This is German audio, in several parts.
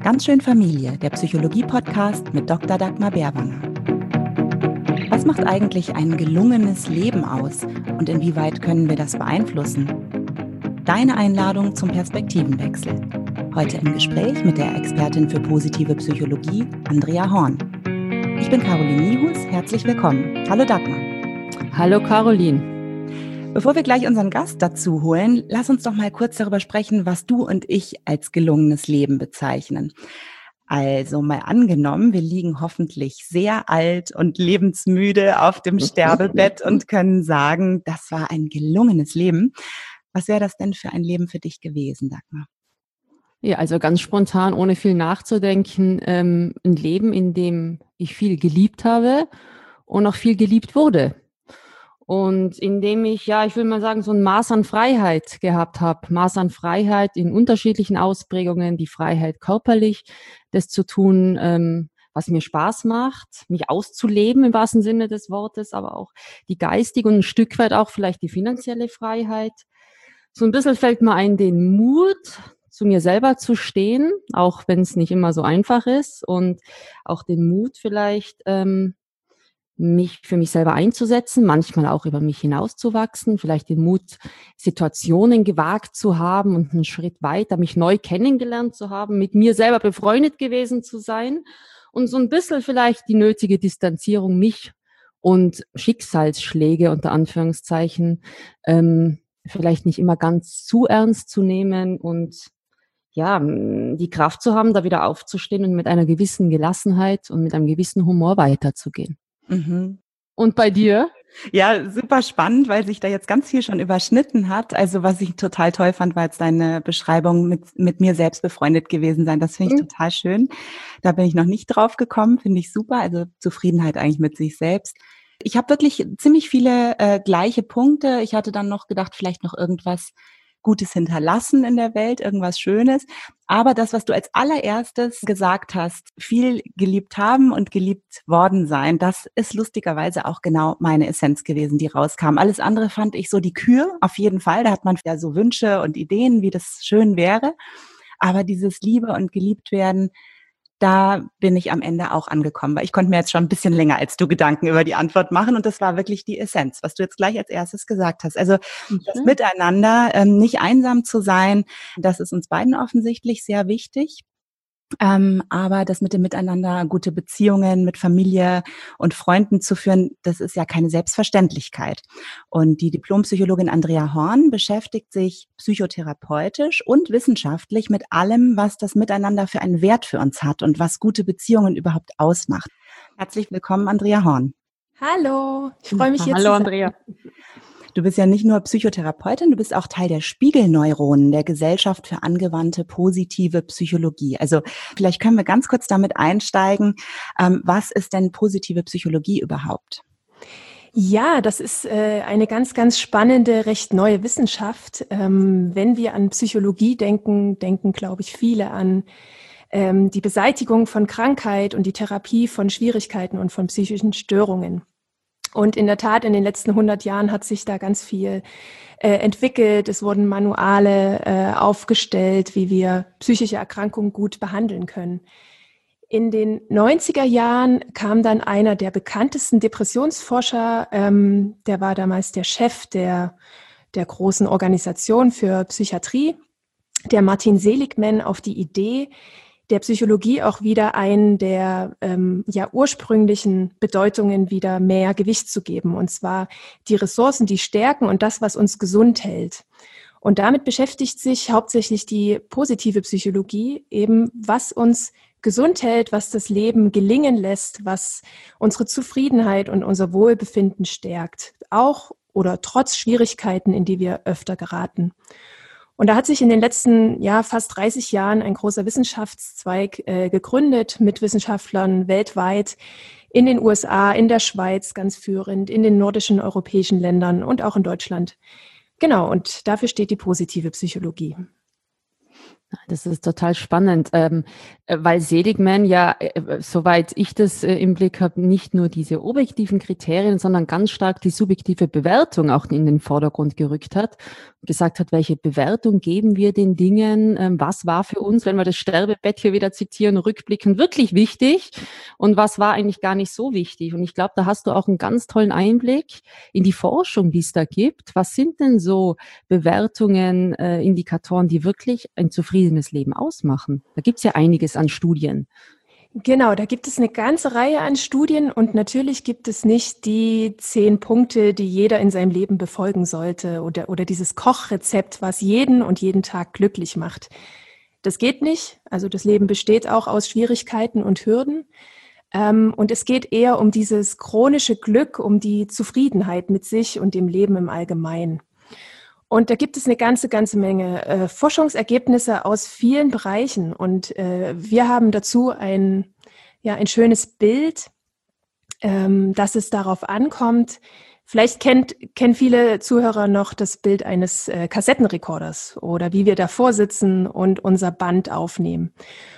Ganz schön Familie, der Psychologie-Podcast mit Dr. Dagmar Bärwanger. Was macht eigentlich ein gelungenes Leben aus und inwieweit können wir das beeinflussen? Deine Einladung zum Perspektivenwechsel. Heute im Gespräch mit der Expertin für positive Psychologie, Andrea Horn. Ich bin Caroline Nihus, herzlich willkommen. Hallo Dagmar. Hallo Caroline. Bevor wir gleich unseren Gast dazu holen, lass uns doch mal kurz darüber sprechen, was du und ich als gelungenes Leben bezeichnen. Also mal angenommen, wir liegen hoffentlich sehr alt und lebensmüde auf dem Sterbebett und können sagen, das war ein gelungenes Leben. Was wäre das denn für ein Leben für dich gewesen, Dagmar? Ja, also ganz spontan, ohne viel nachzudenken, ein Leben, in dem ich viel geliebt habe und auch viel geliebt wurde. Und in dem ich, ich will mal sagen, so ein Maß an Freiheit gehabt habe. Maß an Freiheit in unterschiedlichen Ausprägungen, die Freiheit körperlich, das zu tun, was mir Spaß macht, mich auszuleben im wahrsten Sinne des Wortes, aber auch die geistige und ein Stück weit auch vielleicht die finanzielle Freiheit. So ein bisschen fällt mir ein, den Mut, zu mir selber zu stehen, auch wenn es nicht immer so einfach ist, und auch den Mut vielleicht, mich für mich selber einzusetzen, manchmal auch über mich hinauszuwachsen, vielleicht den Mut, Situationen gewagt zu haben und einen Schritt weiter, mich neu kennengelernt zu haben, mit mir selber befreundet gewesen zu sein und so ein bisschen vielleicht die nötige Distanzierung, mich und Schicksalsschläge unter Anführungszeichen vielleicht nicht immer ganz zu ernst zu nehmen und die Kraft zu haben, da wieder aufzustehen und mit einer gewissen Gelassenheit und mit einem gewissen Humor weiterzugehen. Mhm. Und bei dir? Ja, super spannend, weil sich da jetzt ganz viel schon überschnitten hat. Also was ich total toll fand, war jetzt deine Beschreibung mit mir selbst befreundet gewesen sein. Das finde ich total schön. Da bin ich noch nicht drauf gekommen, finde ich super. Also Zufriedenheit eigentlich mit sich selbst. Ich habe wirklich ziemlich viele gleiche Punkte. Ich hatte dann noch gedacht, vielleicht noch irgendwas Gutes hinterlassen in der Welt, irgendwas Schönes. Aber das, was du als allererstes gesagt hast, viel geliebt haben und geliebt worden sein, das ist lustigerweise auch genau meine Essenz gewesen, die rauskam. Alles andere fand ich so die Kür, auf jeden Fall. Da hat man ja so Wünsche und Ideen, wie das schön wäre. Aber dieses Liebe und geliebt werden, da bin ich am Ende auch angekommen, weil ich konnte mir jetzt schon ein bisschen länger als du Gedanken über die Antwort machen und das war wirklich die Essenz, was du jetzt gleich als erstes gesagt hast. Also das Miteinander, nicht einsam zu sein, das ist uns beiden offensichtlich sehr wichtig. Aber das mit dem Miteinander, gute Beziehungen mit Familie und Freunden zu führen, das ist ja keine Selbstverständlichkeit. Und die Diplompsychologin Andrea Horn beschäftigt sich psychotherapeutisch und wissenschaftlich mit allem, was das Miteinander für einen Wert für uns hat und was gute Beziehungen überhaupt ausmacht. Herzlich willkommen, Andrea Horn. Hallo, ich freue mich hier Hallo, Andrea. Du bist ja nicht nur Psychotherapeutin, du bist auch Teil der Spiegelneuronen, der Gesellschaft für angewandte positive Psychologie. Also vielleicht können wir ganz kurz damit einsteigen. Was ist denn positive Psychologie überhaupt? Ja, das ist eine ganz, ganz spannende, recht neue Wissenschaft. Wenn wir an Psychologie denken, glaube ich, viele an die Beseitigung von Krankheit und die Therapie von Schwierigkeiten und von psychischen Störungen. Und in der Tat, in den letzten 100 Jahren hat sich da ganz viel entwickelt. Es wurden Manuale aufgestellt, wie wir psychische Erkrankungen gut behandeln können. In den 90er Jahren kam dann einer der bekanntesten Depressionsforscher, der war damals der Chef der großen Organisation für Psychiatrie, der Martin Seligman, auf die Idee, der Psychologie auch wieder einen der ursprünglichen Bedeutungen wieder mehr Gewicht zu geben. Und zwar die Ressourcen, die Stärken und das, was uns gesund hält. Und damit beschäftigt sich hauptsächlich die positive Psychologie, eben was uns gesund hält, was das Leben gelingen lässt, was unsere Zufriedenheit und unser Wohlbefinden stärkt. Auch oder trotz Schwierigkeiten, in die wir öfter geraten. Und da hat sich in den letzten fast 30 Jahren ein großer Wissenschaftszweig gegründet mit Wissenschaftlern weltweit, in den USA, in der Schweiz ganz führend, in den nordischen europäischen Ländern und auch in Deutschland. Genau, und dafür steht die positive Psychologie. Das ist total spannend. Weil Seligman ja, soweit ich das im Blick habe, nicht nur diese objektiven Kriterien, sondern ganz stark die subjektive Bewertung auch in den Vordergrund gerückt hat. Gesagt hat, welche Bewertung geben wir den Dingen? Was war für uns, wenn wir das Sterbebett hier wieder zitieren, rückblickend wirklich wichtig? Und was war eigentlich gar nicht so wichtig? Und ich glaube, da hast du auch einen ganz tollen Einblick in die Forschung, die es da gibt. Was sind denn so Bewertungen, Indikatoren, die wirklich ein zufriedenes Leben ausmachen? Da gibt es ja einiges an Studien. Genau, da gibt es eine ganze Reihe an Studien und natürlich gibt es nicht die 10 Punkte, die jeder in seinem Leben befolgen sollte oder dieses Kochrezept, was jeden und jeden Tag glücklich macht. Das geht nicht. Also das Leben besteht auch aus Schwierigkeiten und Hürden. Und es geht eher um dieses chronische Glück, um die Zufriedenheit mit sich und dem Leben im Allgemeinen. Und da gibt es eine ganze Menge Forschungsergebnisse aus vielen Bereichen. Und wir haben dazu ein schönes Bild, dass es darauf ankommt. Vielleicht kennen viele Zuhörer noch das Bild eines Kassettenrekorders oder wie wir davor sitzen und unser Band aufnehmen.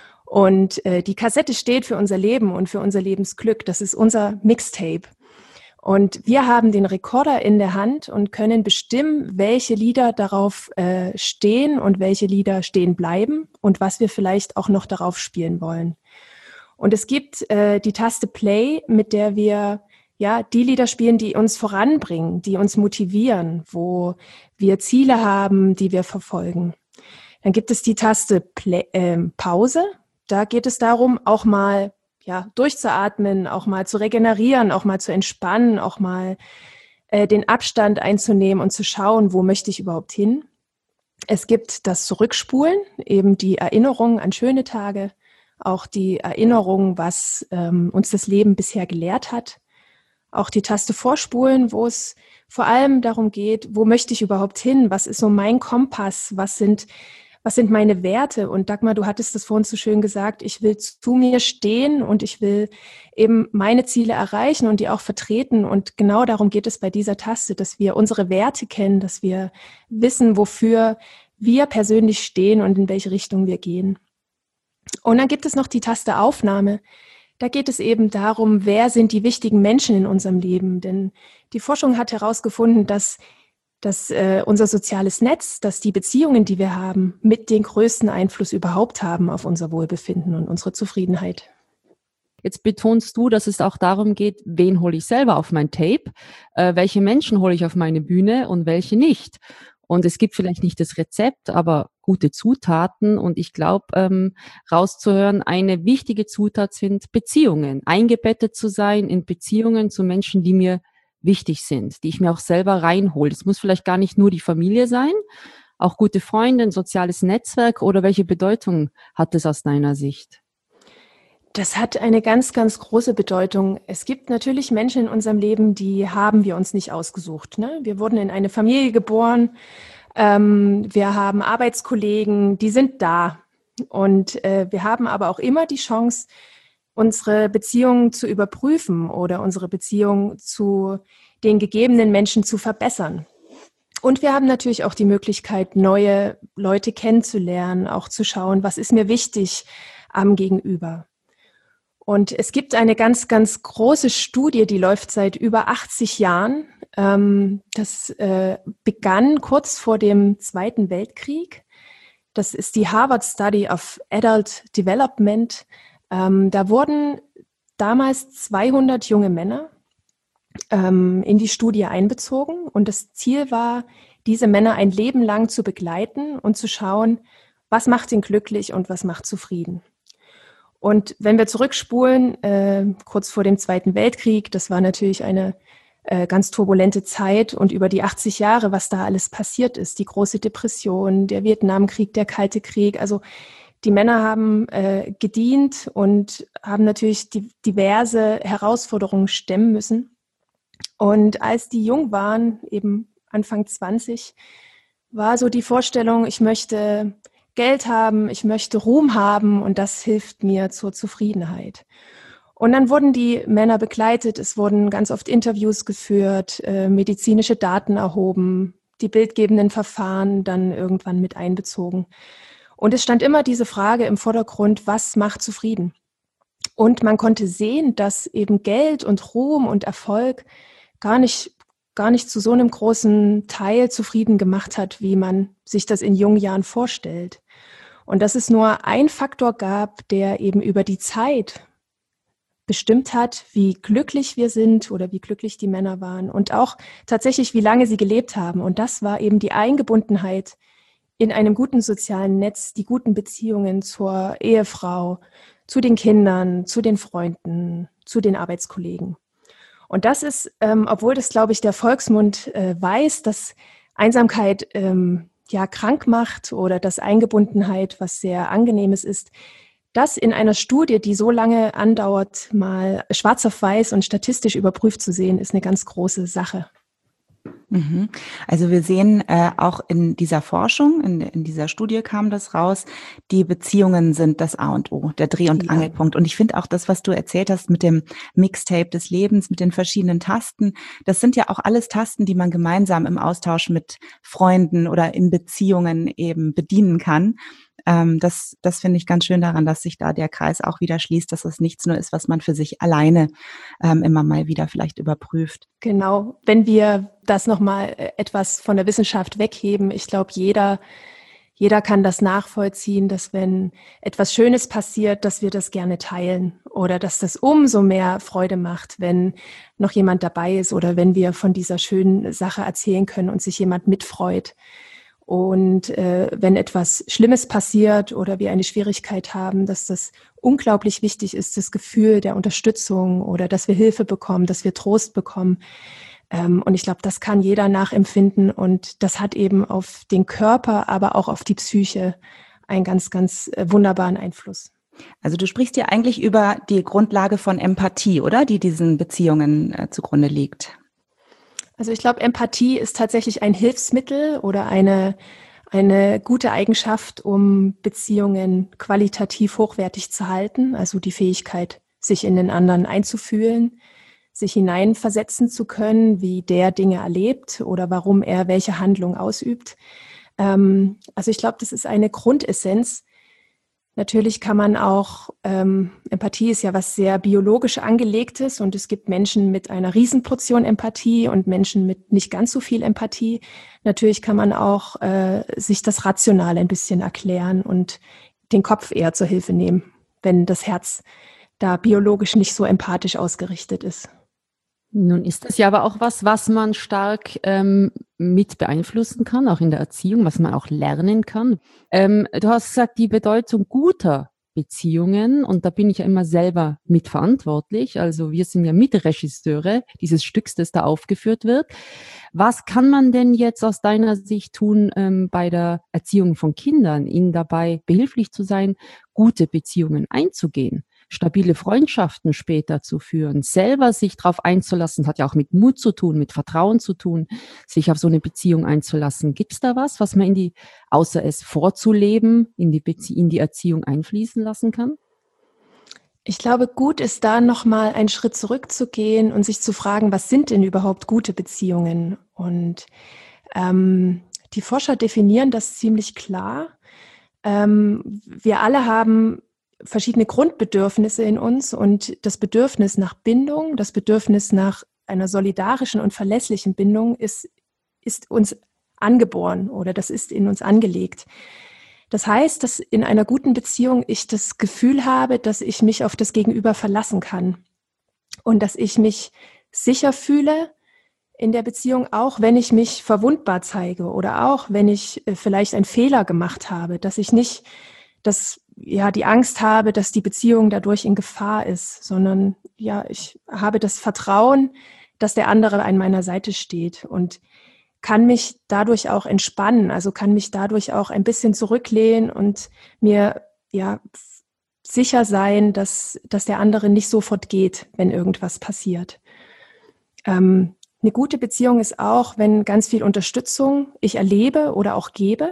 Und die Kassette steht für unser Leben und für unser Lebensglück. Das ist unser Mixtape. Und wir haben den Rekorder in der Hand und können bestimmen, welche Lieder darauf stehen und welche Lieder stehen bleiben und was wir vielleicht auch noch darauf spielen wollen. Und es gibt die Taste Play, mit der wir die Lieder spielen, die uns voranbringen, die uns motivieren, wo wir Ziele haben, die wir verfolgen. Dann gibt es die Taste Pause. Da geht es darum, auch mal durchzuatmen, auch mal zu regenerieren, auch mal zu entspannen, auch mal den Abstand einzunehmen und zu schauen, wo möchte ich überhaupt hin. Es gibt das Zurückspulen, eben die Erinnerung an schöne Tage, auch die Erinnerung, was uns das Leben bisher gelehrt hat. Auch die Taste Vorspulen, wo es vor allem darum geht, wo möchte ich überhaupt hin? Was ist so mein Kompass? Was sind meine Werte? Und Dagmar, du hattest das vorhin so schön gesagt, ich will zu mir stehen und ich will eben meine Ziele erreichen und die auch vertreten. Und genau darum geht es bei dieser Taste, dass wir unsere Werte kennen, dass wir wissen, wofür wir persönlich stehen und in welche Richtung wir gehen. Und dann gibt es noch die Taste Aufnahme. Da geht es eben darum, wer sind die wichtigen Menschen in unserem Leben? Denn die Forschung hat herausgefunden, dass unser soziales Netz, dass die Beziehungen, die wir haben, mit den größten Einfluss überhaupt haben auf unser Wohlbefinden und unsere Zufriedenheit. Jetzt betonst du, dass es auch darum geht, wen hole ich selber auf mein Tape, welche Menschen hole ich auf meine Bühne und welche nicht. Und es gibt vielleicht nicht das Rezept, aber gute Zutaten. Und ich glaube, rauszuhören, eine wichtige Zutat sind Beziehungen. Eingebettet zu sein in Beziehungen zu Menschen, die mir wichtig sind, die ich mir auch selber reinhole. Es muss vielleicht gar nicht nur die Familie sein, auch gute Freunde, ein soziales Netzwerk, oder welche Bedeutung hat es aus deiner Sicht? Das hat eine ganz große Bedeutung. Es gibt natürlich Menschen in unserem Leben, die haben wir uns nicht ausgesucht. Ne? Wir wurden in eine Familie geboren, wir haben Arbeitskollegen, die sind da. Und wir haben aber auch immer die Chance, unsere Beziehung zu überprüfen oder unsere Beziehung zu den gegebenen Menschen zu verbessern. Und wir haben natürlich auch die Möglichkeit, neue Leute kennenzulernen, auch zu schauen, was ist mir wichtig am Gegenüber. Und es gibt eine ganz große Studie, die läuft seit über 80 Jahren. Das begann kurz vor dem Zweiten Weltkrieg. Das ist die Harvard Study of Adult Development. Da wurden damals 200 junge Männer in die Studie einbezogen. Und das Ziel war, diese Männer ein Leben lang zu begleiten und zu schauen, was macht ihn glücklich und was macht zufrieden. Und wenn wir zurückspulen, kurz vor dem Zweiten Weltkrieg, das war natürlich eine ganz turbulente Zeit, und über die 80 Jahre, was da alles passiert ist, die große Depression, der Vietnamkrieg, der Kalte Krieg, also die Männer haben gedient und haben natürlich diverse Herausforderungen stemmen müssen. Und als die jung waren, eben Anfang 20, war so die Vorstellung, ich möchte Geld haben, ich möchte Ruhm haben, und das hilft mir zur Zufriedenheit. Und dann wurden die Männer begleitet, es wurden ganz oft Interviews geführt, medizinische Daten erhoben, die bildgebenden Verfahren dann irgendwann mit einbezogen. Und es stand immer diese Frage im Vordergrund, was macht zufrieden? Und man konnte sehen, dass eben Geld und Ruhm und Erfolg gar nicht zu so einem großen Teil zufrieden gemacht hat, wie man sich das in jungen Jahren vorstellt. Und dass es nur einen Faktor gab, der eben über die Zeit bestimmt hat, wie glücklich wir sind oder wie glücklich die Männer waren und auch tatsächlich, wie lange sie gelebt haben. Und das war eben die Eingebundenheit in einem guten sozialen Netz, die guten Beziehungen zur Ehefrau, zu den Kindern, zu den Freunden, zu den Arbeitskollegen. Und das ist, obwohl das, glaube ich, der Volksmund weiß, dass Einsamkeit krank macht oder dass Eingebundenheit was sehr Angenehmes ist, das in einer Studie, die so lange andauert, mal schwarz auf weiß und statistisch überprüft zu sehen, ist eine ganz große Sache. Also wir sehen auch in dieser Forschung, in dieser Studie kam das raus, die Beziehungen sind das A und O, der Dreh- und Angelpunkt. Und ich finde auch das, was du erzählt hast mit dem Mixtape des Lebens, mit den verschiedenen Tasten, das sind ja auch alles Tasten, die man gemeinsam im Austausch mit Freunden oder in Beziehungen eben bedienen kann. Das finde ich ganz schön daran, dass sich da der Kreis auch wieder schließt, dass es nichts nur ist, was man für sich alleine immer mal wieder vielleicht überprüft. Genau, wenn wir das nochmal etwas von der Wissenschaft wegheben, ich glaube, jeder kann das nachvollziehen, dass wenn etwas Schönes passiert, dass wir das gerne teilen oder dass das umso mehr Freude macht, wenn noch jemand dabei ist oder wenn wir von dieser schönen Sache erzählen können und sich jemand mitfreut. Und wenn etwas Schlimmes passiert oder wir eine Schwierigkeit haben, dass das unglaublich wichtig ist, das Gefühl der Unterstützung oder dass wir Hilfe bekommen, dass wir Trost bekommen. Und ich glaube, das kann jeder nachempfinden und das hat eben auf den Körper, aber auch auf die Psyche einen ganz, ganz wunderbaren Einfluss. Also du sprichst ja eigentlich über die Grundlage von Empathie, oder? Die diesen Beziehungen zugrunde liegt. Also ich glaube, Empathie ist tatsächlich ein Hilfsmittel oder eine gute Eigenschaft, um Beziehungen qualitativ hochwertig zu halten. Also die Fähigkeit, sich in den anderen einzufühlen, sich hineinversetzen zu können, wie der Dinge erlebt oder warum er welche Handlung ausübt. Also ich glaube, das ist eine Grundessenz. Natürlich kann man auch, Empathie ist ja was sehr biologisch angelegtes und es gibt Menschen mit einer Riesenportion Empathie und Menschen mit nicht ganz so viel Empathie. Natürlich kann man auch sich das rational ein bisschen erklären und den Kopf eher zur Hilfe nehmen, wenn das Herz da biologisch nicht so empathisch ausgerichtet ist. Nun ist das ja aber auch was man stark mit beeinflussen kann, auch in der Erziehung, was man auch lernen kann. Du hast gesagt, die Bedeutung guter Beziehungen, und da bin ich ja immer selber mitverantwortlich. Also wir sind ja Mitregisseure dieses Stücks, das da aufgeführt wird. Was kann man denn jetzt aus deiner Sicht tun bei der Erziehung von Kindern, ihnen dabei behilflich zu sein, gute Beziehungen einzugehen? Stabile Freundschaften später zu führen, selber sich darauf einzulassen, hat ja auch mit Mut zu tun, mit Vertrauen zu tun, sich auf so eine Beziehung einzulassen. Gibt es da was man außer es vorzuleben, in die Erziehung einfließen lassen kann? Ich glaube, gut ist da nochmal einen Schritt zurückzugehen und sich zu fragen, was sind denn überhaupt gute Beziehungen? Und die Forscher definieren das ziemlich klar. Wir alle haben verschiedene Grundbedürfnisse in uns und das Bedürfnis nach Bindung, das Bedürfnis nach einer solidarischen und verlässlichen Bindung ist uns angeboren oder das ist in uns angelegt. Das heißt, dass in einer guten Beziehung ich das Gefühl habe, dass ich mich auf das Gegenüber verlassen kann und dass ich mich sicher fühle in der Beziehung, auch wenn ich mich verwundbar zeige oder auch wenn ich vielleicht einen Fehler gemacht habe, dass ich nicht die Angst habe, dass die Beziehung dadurch in Gefahr ist, sondern ich habe das Vertrauen, dass der andere an meiner Seite steht und kann mich dadurch auch entspannen, also kann mich dadurch auch ein bisschen zurücklehnen und mir sicher sein, dass der andere nicht sofort geht, wenn irgendwas passiert. Eine gute Beziehung ist auch, wenn ganz viel Unterstützung ich erlebe oder auch gebe.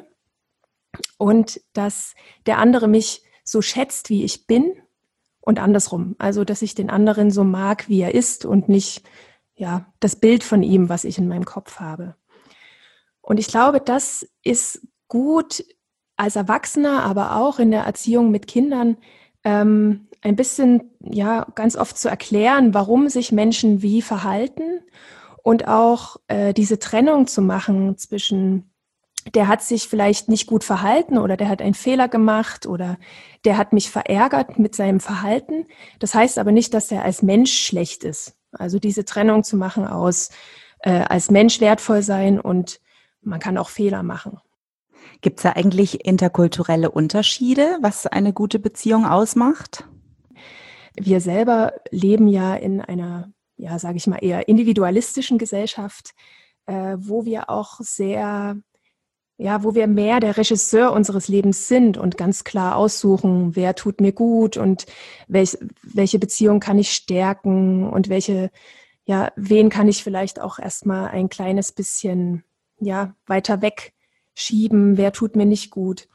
Und dass der andere mich so schätzt, wie ich bin und andersrum. Also, dass ich den anderen so mag, wie er ist und nicht das Bild von ihm, was ich in meinem Kopf habe. Und ich glaube, das ist gut als Erwachsener, aber auch in der Erziehung mit Kindern ein bisschen, ja, ganz oft zu erklären, warum sich Menschen wie verhalten und auch diese Trennung zu machen zwischen, der hat sich vielleicht nicht gut verhalten oder der hat einen Fehler gemacht oder der hat mich verärgert mit seinem Verhalten. Das heißt aber nicht, dass er als Mensch schlecht ist. Also diese Trennung zu machen aus als Mensch wertvoll sein und man kann auch Fehler machen. Gibt es da eigentlich interkulturelle Unterschiede, was eine gute Beziehung ausmacht? Wir selber leben ja in einer, ja, sage ich mal, eher individualistischen Gesellschaft, wo wir auch sehr, ja, wo wir mehr der Regisseur unseres Lebens sind und ganz klar aussuchen, wer tut mir gut und welche Beziehung kann ich stärken und ja, wen kann ich vielleicht auch erstmal ein kleines bisschen, ja, weiter wegschieben, wer tut mir nicht gut.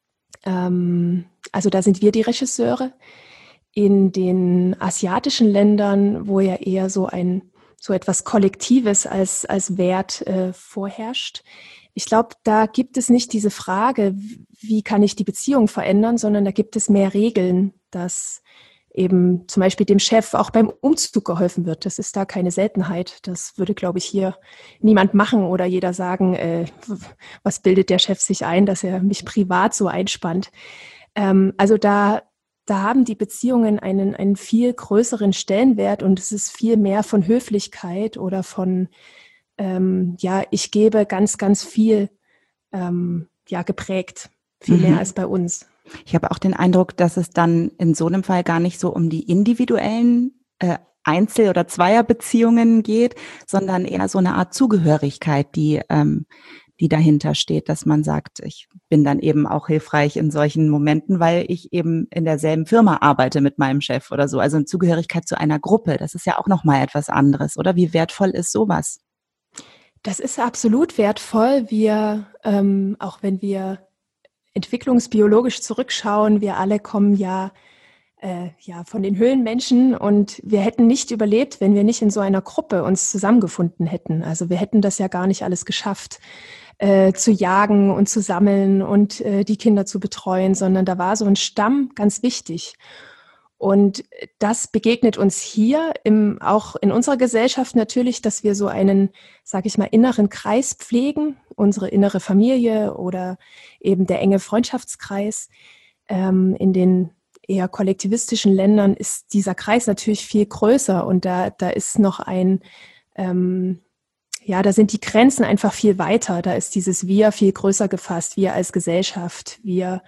Also da sind wir die Regisseure. In den asiatischen Ländern, wo ja eher so etwas Kollektives als Wert vorherrscht. Ich glaube, da gibt es nicht diese Frage, wie kann ich die Beziehung verändern, sondern da gibt es mehr Regeln, dass eben zum Beispiel dem Chef auch beim Umzug geholfen wird. Das ist da keine Seltenheit. Das würde, glaube ich, hier niemand machen oder jeder sagen, was bildet der Chef sich ein, dass er mich privat so einspannt. Also da haben die Beziehungen einen viel größeren Stellenwert und es ist viel mehr von Höflichkeit oder von, ja, ich gebe ganz, ganz viel, ja, geprägt. Viel mehr als bei uns. Ich habe auch den Eindruck, dass es dann in so einem Fall gar nicht so um die individuellen Einzel- oder Zweierbeziehungen geht, sondern eher so eine Art Zugehörigkeit, die dahinter steht, dass man sagt, ich bin dann eben auch hilfreich in solchen Momenten, weil ich eben in derselben Firma arbeite mit meinem Chef oder so. Also eine Zugehörigkeit zu einer Gruppe, das ist ja auch nochmal etwas anderes, oder? Wie wertvoll ist sowas? Das ist absolut wertvoll. Wir, auch wenn wir entwicklungsbiologisch zurückschauen, wir alle kommen ja von den Höhlenmenschen und wir hätten nicht überlebt, wenn wir nicht in so einer Gruppe uns zusammengefunden hätten. Also wir hätten das ja gar nicht alles geschafft, zu jagen und zu sammeln und die Kinder zu betreuen, sondern da war so ein Stamm ganz wichtig. Und das begegnet uns hier auch in unserer Gesellschaft natürlich, dass wir so einen, sage ich mal, inneren Kreis pflegen, unsere innere Familie oder eben der enge Freundschaftskreis. In den eher kollektivistischen Ländern ist dieser Kreis natürlich viel größer und da ist noch da sind die Grenzen einfach viel weiter. Da ist dieses Wir viel größer gefasst, wir als Gesellschaft, wir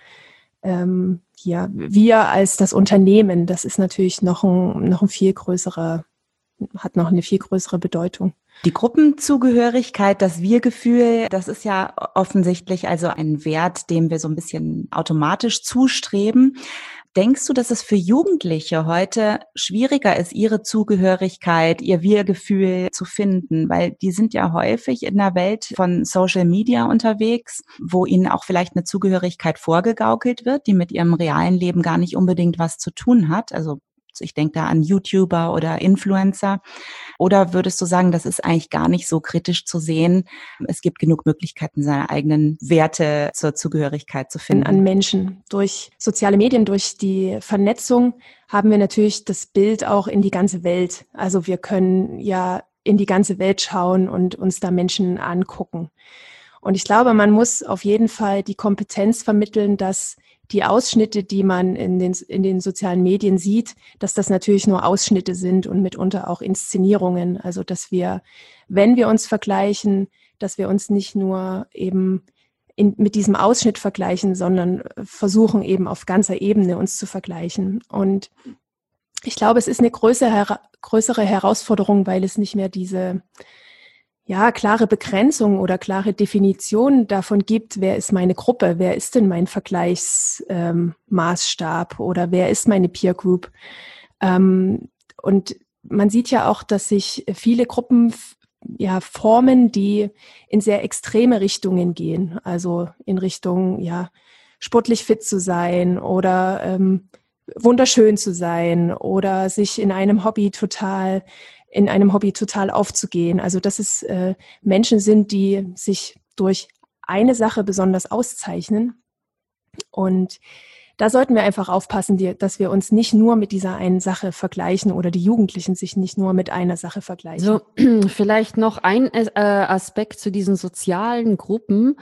als das Unternehmen, das ist natürlich hat noch eine viel größere Bedeutung. Die Gruppenzugehörigkeit, das Wir-Gefühl, das ist ja offensichtlich also ein Wert, dem wir so ein bisschen automatisch zustreben. Denkst du, dass es für Jugendliche heute schwieriger ist, ihre Zugehörigkeit, ihr Wir-Gefühl zu finden? Weil die sind ja häufig in der Welt von Social Media unterwegs, wo ihnen auch vielleicht eine Zugehörigkeit vorgegaukelt wird, die mit ihrem realen Leben gar nicht unbedingt was zu tun hat. Also ich denke da an YouTuber oder Influencer. Oder würdest du sagen, das ist eigentlich gar nicht so kritisch zu sehen? Es gibt genug Möglichkeiten, seine eigenen Werte zur Zugehörigkeit zu finden. An Menschen. Durch soziale Medien, durch die Vernetzung haben wir natürlich das Bild auch in die ganze Welt. Also wir können ja in die ganze Welt schauen und uns da Menschen angucken. Und ich glaube, man muss auf jeden Fall die Kompetenz vermitteln, dass die Ausschnitte, die man in den sozialen Medien sieht, dass das natürlich nur Ausschnitte sind und mitunter auch Inszenierungen. Also dass wir, wenn wir uns vergleichen, dass wir uns nicht nur eben mit diesem Ausschnitt vergleichen, sondern versuchen eben auf ganzer Ebene uns zu vergleichen. Und ich glaube, es ist eine größere Herausforderung, weil es nicht mehr diese klare Begrenzung oder klare Definition davon gibt, wer ist meine Gruppe, wer ist denn mein Vergleichsmaßstab oder wer ist meine Peer Group. Und man sieht ja auch, dass sich viele Gruppen formen, die in sehr extreme Richtungen gehen. Also in Richtung, sportlich fit zu sein oder wunderschön zu sein oder sich in einem Hobby total aufzugehen. Also dass es Menschen sind, die sich durch eine Sache besonders auszeichnen Und da sollten wir einfach aufpassen, dass wir uns nicht nur mit dieser einen Sache vergleichen oder die Jugendlichen sich nicht nur mit einer Sache vergleichen. So, vielleicht noch ein Aspekt zu diesen sozialen Gruppen,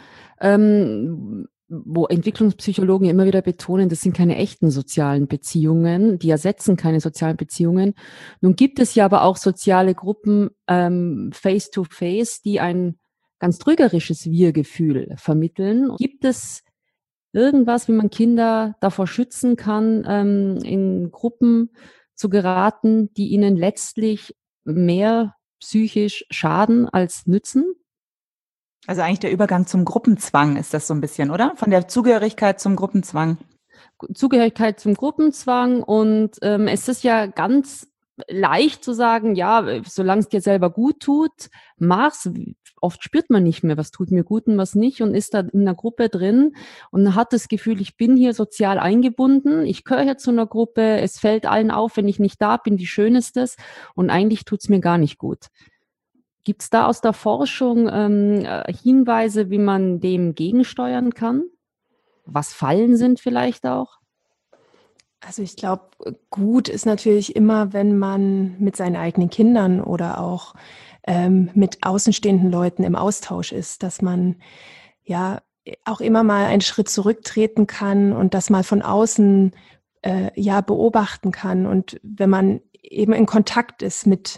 wo Entwicklungspsychologen immer wieder betonen, das sind keine echten sozialen Beziehungen, die ersetzen keine sozialen Beziehungen. Nun gibt es ja aber auch soziale Gruppen face-to-face, die ein ganz trügerisches Wir-Gefühl vermitteln. Gibt es irgendwas, wie man Kinder davor schützen kann, in Gruppen zu geraten, die ihnen letztlich mehr psychisch schaden als nützen? Also eigentlich der Übergang zum Gruppenzwang ist das so ein bisschen, oder? Von der Zugehörigkeit zum Gruppenzwang. Zugehörigkeit zum Gruppenzwang und es ist ja ganz leicht zu sagen, ja, solange es dir selber gut tut, mach's. Oft spürt man nicht mehr, was tut mir gut und was nicht und ist da in einer Gruppe drin und hat das Gefühl, ich bin hier sozial eingebunden, ich gehöre hier zu einer Gruppe, es fällt allen auf, wenn ich nicht da bin, wie schön ist das und eigentlich tut's mir gar nicht gut. Gibt es da aus der Forschung Hinweise, wie man dem gegensteuern kann? Was Fallen sind vielleicht auch? Also ich glaube, gut ist natürlich immer, wenn man mit seinen eigenen Kindern oder auch mit außenstehenden Leuten im Austausch ist, dass man ja auch immer mal einen Schritt zurücktreten kann und das mal von außen beobachten kann. Und wenn man eben in Kontakt ist mit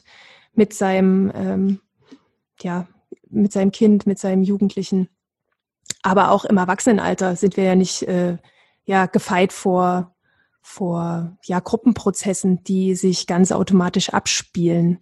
seinem mit seinem Kind, mit seinem Jugendlichen, aber auch im Erwachsenenalter sind wir ja nicht gefeit vor Gruppenprozessen, die sich ganz automatisch abspielen.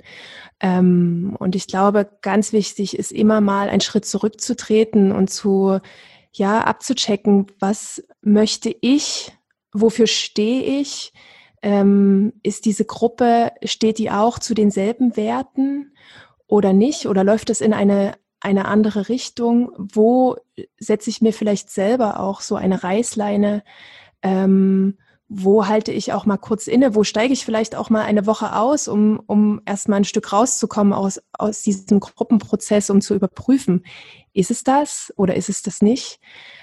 Und ich glaube, ganz wichtig ist immer mal einen Schritt zurückzutreten und abzuchecken, was möchte ich, wofür stehe ich, ist diese Gruppe, steht die auch zu denselben Werten oder nicht? Oder läuft es in eine andere Richtung? Wo setze ich mir vielleicht selber auch so eine Reißleine? Wo halte ich auch mal kurz inne? Wo steige ich vielleicht auch mal eine Woche aus, um erst mal ein Stück rauszukommen aus diesem Gruppenprozess, um zu überprüfen, ist es das oder ist es das nicht?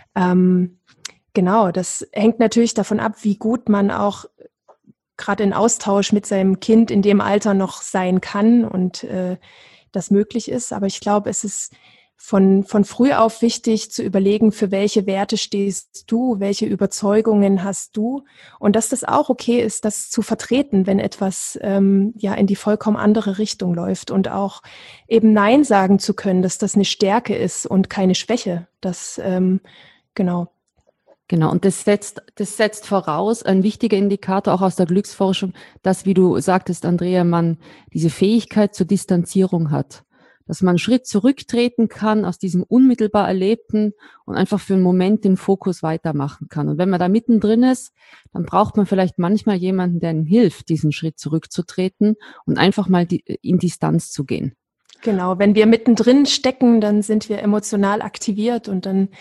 Genau, das hängt natürlich davon ab, wie gut man auch gerade in Austausch mit seinem Kind in dem Alter noch sein kann und das möglich ist. Aber ich glaube, es ist von früh auf wichtig zu überlegen, für welche Werte stehst du, welche Überzeugungen hast du und dass das auch okay ist, das zu vertreten, wenn etwas in die vollkommen andere Richtung läuft und auch eben Nein sagen zu können, dass das eine Stärke ist und keine Schwäche. Das genau. Genau, und das setzt voraus, ein wichtiger Indikator auch aus der Glücksforschung, dass, wie du sagtest, Andrea, man diese Fähigkeit zur Distanzierung hat. Dass man einen Schritt zurücktreten kann aus diesem unmittelbar Erlebten und einfach für einen Moment den Fokus weitermachen kann. Und wenn man da mittendrin ist, dann braucht man vielleicht manchmal jemanden, der einem hilft, diesen Schritt zurückzutreten und einfach mal in Distanz zu gehen. Genau, wenn wir mittendrin stecken, dann sind wir emotional aktiviert und dann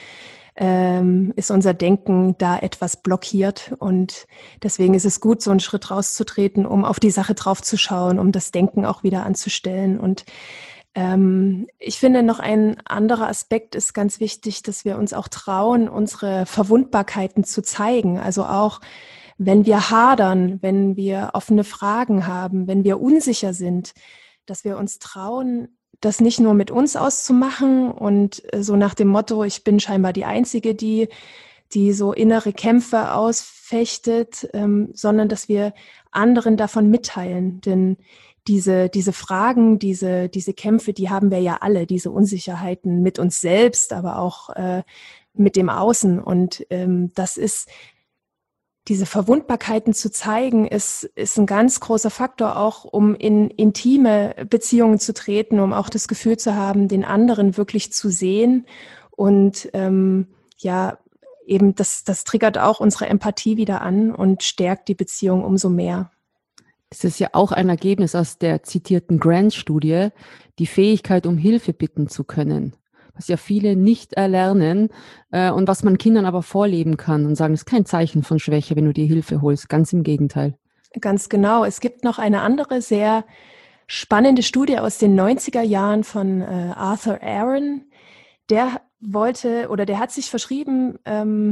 ist unser Denken da etwas blockiert und deswegen ist es gut, so einen Schritt rauszutreten, um auf die Sache draufzuschauen, um das Denken auch wieder anzustellen. Und ich finde, noch ein anderer Aspekt ist ganz wichtig, dass wir uns auch trauen, unsere Verwundbarkeiten zu zeigen. Also auch, wenn wir hadern, wenn wir offene Fragen haben, wenn wir unsicher sind, dass wir uns trauen, das nicht nur mit uns auszumachen und so nach dem Motto, ich bin scheinbar die Einzige, die so innere Kämpfe ausfechtet, sondern dass wir anderen davon mitteilen. Denn diese Fragen, diese Kämpfe, die haben wir ja alle, diese Unsicherheiten mit uns selbst, aber auch mit dem Außen. Und das ist diese Verwundbarkeiten zu zeigen, ist ein ganz großer Faktor auch, um in intime Beziehungen zu treten, um auch das Gefühl zu haben, den anderen wirklich zu sehen. Und eben das triggert auch unsere Empathie wieder an und stärkt die Beziehung umso mehr. Das ist ja auch ein Ergebnis aus der zitierten Grant-Studie, die Fähigkeit, um Hilfe bitten zu können. Was ja viele nicht erlernen und was man Kindern aber vorleben kann und sagen, es ist kein Zeichen von Schwäche, wenn du dir Hilfe holst. Ganz im Gegenteil. Ganz genau. Es gibt noch eine andere sehr spannende Studie aus den 90er Jahren von Arthur Aaron. Der hat sich verschrieben,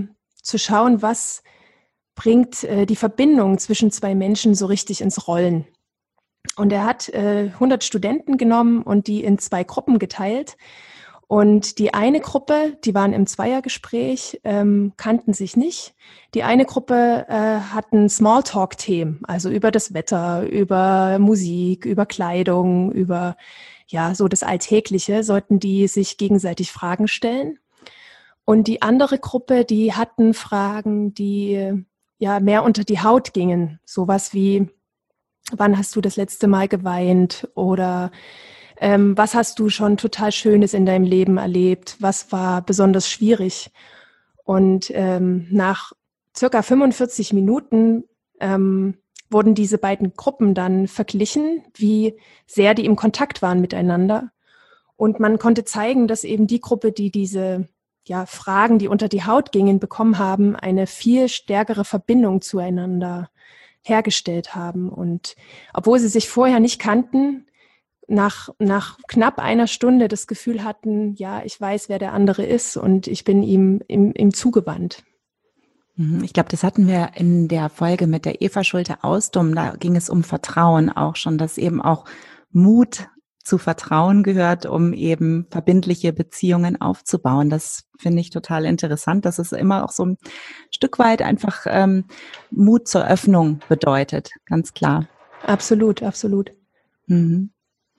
zu schauen, was bringt die Verbindung zwischen zwei Menschen so richtig ins Rollen. Und er hat 100 Studenten genommen und die in 2 Gruppen geteilt. Und die eine Gruppe, die waren im Zweiergespräch, kannten sich nicht. Die eine Gruppe hatten Smalltalk-Themen, also über das Wetter, über Musik, über Kleidung, über ja so das Alltägliche, sollten die sich gegenseitig Fragen stellen. Und die andere Gruppe, die hatten Fragen, die ja mehr unter die Haut gingen. Sowas wie, wann hast du das letzte Mal geweint? Oder was hast du schon total Schönes in deinem Leben erlebt? Was war besonders schwierig? Und nach circa 45 Minuten wurden diese beiden Gruppen dann verglichen, wie sehr die im Kontakt waren miteinander. Und man konnte zeigen, dass eben die Gruppe, die diese Fragen, die unter die Haut gingen, bekommen haben, eine viel stärkere Verbindung zueinander hergestellt haben. Und obwohl sie sich vorher nicht kannten, nach knapp einer Stunde das Gefühl hatten, ja, ich weiß, wer der andere ist und ich bin ihm zugewandt. Ich glaube, das hatten wir in der Folge mit der Eva Schulte-Ausdum. Da ging es um Vertrauen auch schon, dass eben auch Mut zu Vertrauen gehört, um eben verbindliche Beziehungen aufzubauen. Das finde ich total interessant, dass es immer auch so ein Stück weit einfach Mut zur Öffnung bedeutet, ganz klar. Absolut, absolut. Mhm.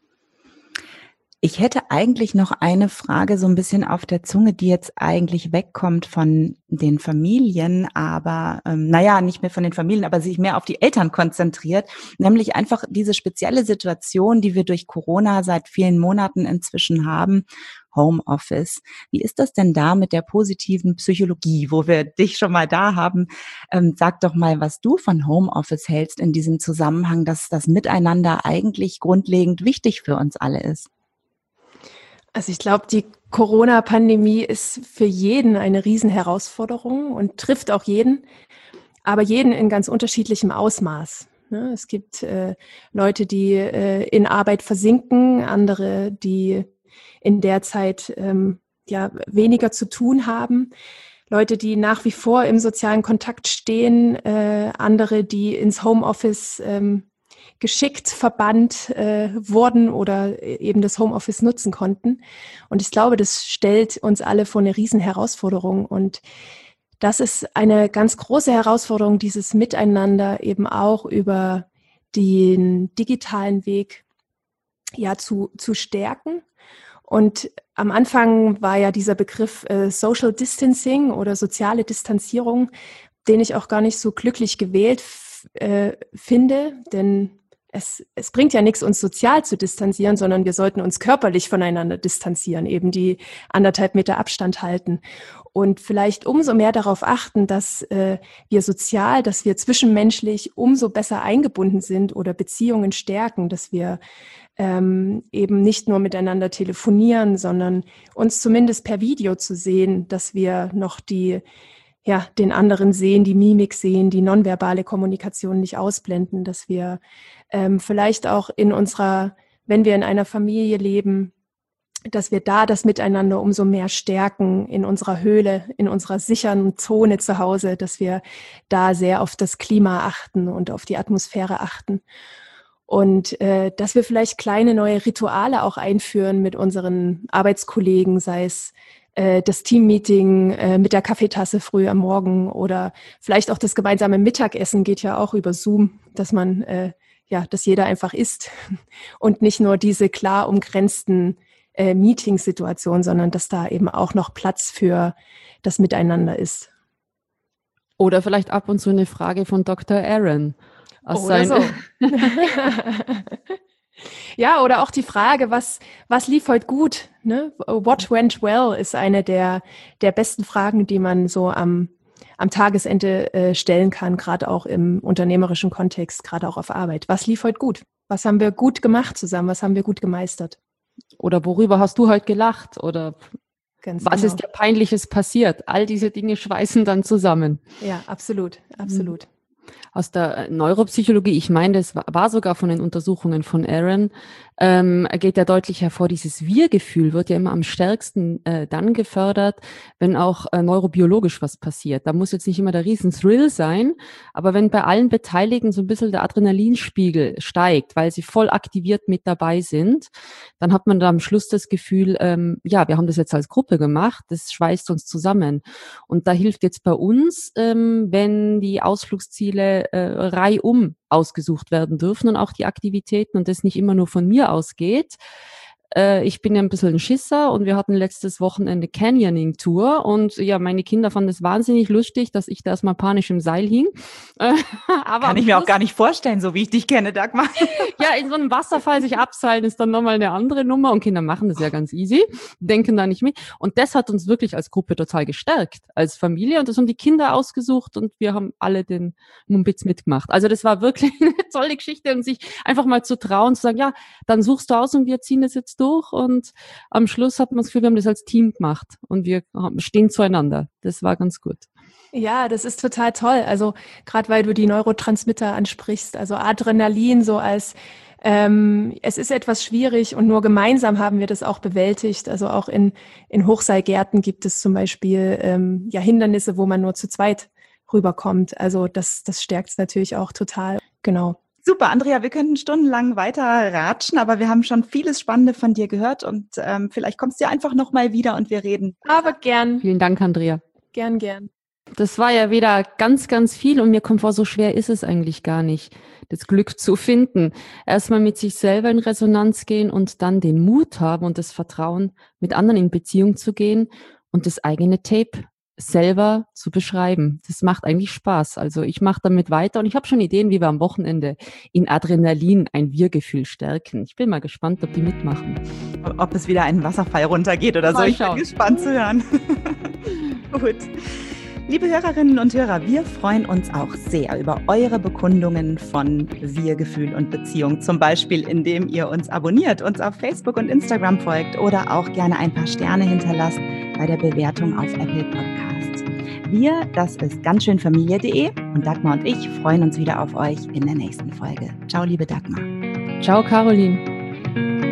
Ich hätte eigentlich noch eine Frage so ein bisschen auf der Zunge, die jetzt eigentlich wegkommt von den Familien, aber nicht mehr von den Familien, aber sich mehr auf die Eltern konzentriert, nämlich einfach diese spezielle Situation, die wir durch Corona seit vielen Monaten inzwischen haben, Homeoffice. Wie ist das denn da mit der positiven Psychologie, wo wir dich schon mal da haben? Sag doch mal, was du von Homeoffice hältst in diesem Zusammenhang, dass das Miteinander eigentlich grundlegend wichtig für uns alle ist. Also ich glaube, die Corona-Pandemie ist für jeden eine Riesenherausforderung und trifft auch jeden, aber jeden in ganz unterschiedlichem Ausmaß. Es gibt Leute, die in Arbeit versinken, andere, die in der Zeit weniger zu tun haben, Leute, die nach wie vor im sozialen Kontakt stehen, andere, die ins Homeoffice geschickt verbannt wurden oder eben das Homeoffice nutzen konnten. Und ich glaube, das stellt uns alle vor eine Riesen-Herausforderung. Und das ist eine ganz große Herausforderung, dieses Miteinander eben auch über den digitalen Weg zu stärken. Und am Anfang war ja dieser Begriff Social Distancing oder soziale Distanzierung, den ich auch gar nicht so glücklich gewählt finde, denn es bringt ja nichts, uns sozial zu distanzieren, sondern wir sollten uns körperlich voneinander distanzieren, eben die 1,5 Meter Abstand halten und vielleicht umso mehr darauf achten, dass wir sozial, dass wir zwischenmenschlich umso besser eingebunden sind oder Beziehungen stärken, dass wir eben nicht nur miteinander telefonieren, sondern uns zumindest per Video zu sehen, dass wir noch den anderen sehen, die Mimik sehen, die nonverbale Kommunikation nicht ausblenden, dass wir vielleicht auch wenn wir in einer Familie leben, dass wir da das Miteinander umso mehr stärken in unserer Höhle, in unserer sicheren Zone zu Hause, dass wir da sehr auf das Klima achten und auf die Atmosphäre achten. Und dass wir vielleicht kleine neue Rituale auch einführen mit unseren Arbeitskollegen, sei es das Teammeeting mit der Kaffeetasse früh am Morgen oder vielleicht auch das gemeinsame Mittagessen geht ja auch über Zoom, dass man dass jeder einfach isst und nicht nur diese klar umgrenzten Meetingsituationen, sondern dass da eben auch noch Platz für das Miteinander ist. Oder vielleicht ab und zu eine Frage von Dr. Aaron. Oder so. Ja, oder auch die Frage, was lief heute gut? Ne? What went well ist eine der besten Fragen, die man so am Tagesende stellen kann, gerade auch im unternehmerischen Kontext, gerade auch auf Arbeit. Was lief heute gut? Was haben wir gut gemacht zusammen? Was haben wir gut gemeistert? Oder worüber hast du heute gelacht? Oder Ganz was genau. ist dir Peinliches passiert? All diese Dinge schweißen dann zusammen. Ja, absolut, absolut. aus der Neuropsychologie, ich meine, das war sogar von den Untersuchungen von Aaron, geht ja deutlich hervor, dieses Wir-Gefühl wird ja immer am stärksten dann gefördert, wenn auch neurobiologisch was passiert. Da muss jetzt nicht immer der Riesen-Thrill sein, aber wenn bei allen Beteiligten so ein bisschen der Adrenalinspiegel steigt, weil sie voll aktiviert mit dabei sind, dann hat man da am Schluss das Gefühl, ja, wir haben das jetzt als Gruppe gemacht, das schweißt uns zusammen. Und da hilft jetzt bei uns, wenn die Ausflugsziele reihum ausgesucht werden dürfen und auch die Aktivitäten und das nicht immer nur von mir ausgeht. Ich bin ja ein bisschen ein Schisser und wir hatten letztes Wochenende Canyoning-Tour und ja, meine Kinder fanden es wahnsinnig lustig, dass ich da erstmal panisch im Seil hing. Aber kann ich mir auch gar nicht vorstellen, so wie ich dich kenne, Dagmar. Ja, in so einem Wasserfall sich abseilen ist dann nochmal eine andere Nummer und Kinder machen das ja ganz easy, denken da nicht mit. Und das hat uns wirklich als Gruppe total gestärkt, als Familie und das haben die Kinder ausgesucht und wir haben alle den Mumpitz mitgemacht. Also das war wirklich eine tolle Geschichte und sich einfach mal zu trauen, zu sagen, ja, dann suchst du aus und wir ziehen das jetzt durch und am Schluss hat man das Gefühl, wir haben das als Team gemacht und wir stehen zueinander. Das war ganz gut. Ja, das ist total toll. Also gerade weil du die Neurotransmitter ansprichst, also Adrenalin so als es ist etwas schwierig und nur gemeinsam haben wir das auch bewältigt. Also auch in Hochseilgärten gibt es zum Beispiel ja Hindernisse, wo man nur zu zweit rüberkommt. Also das stärkt es natürlich auch total. Genau. Super, Andrea, wir könnten stundenlang weiter ratschen, aber wir haben schon vieles Spannende von dir gehört und vielleicht kommst du ja einfach nochmal wieder und wir reden. Aber gern. Vielen Dank, Andrea. Gern. Das war ja wieder ganz, ganz viel und mir kommt vor, so schwer ist es eigentlich gar nicht, das Glück zu finden. Erstmal mit sich selber in Resonanz gehen und dann den Mut haben und das Vertrauen, mit anderen in Beziehung zu gehen und das eigene Tape selber zu beschreiben. Das macht eigentlich Spaß. Also ich mache damit weiter und ich habe schon Ideen, wie wir am Wochenende in Adrenalin ein Wir-Gefühl stärken. Ich bin mal gespannt, ob die mitmachen. Ob es wieder einen Wasserfall runtergeht oder so. Ich bin gespannt zu hören. Gut. Liebe Hörerinnen und Hörer, wir freuen uns auch sehr über eure Bekundungen von Wir-Gefühl und Beziehung. Zum Beispiel, indem ihr uns abonniert, uns auf Facebook und Instagram folgt oder auch gerne ein paar Sterne hinterlasst bei der Bewertung auf Apple Podcasts. Wir, das ist ganzschönfamilie.de und Dagmar und ich freuen uns wieder auf euch in der nächsten Folge. Ciao, liebe Dagmar. Ciao, Caroline.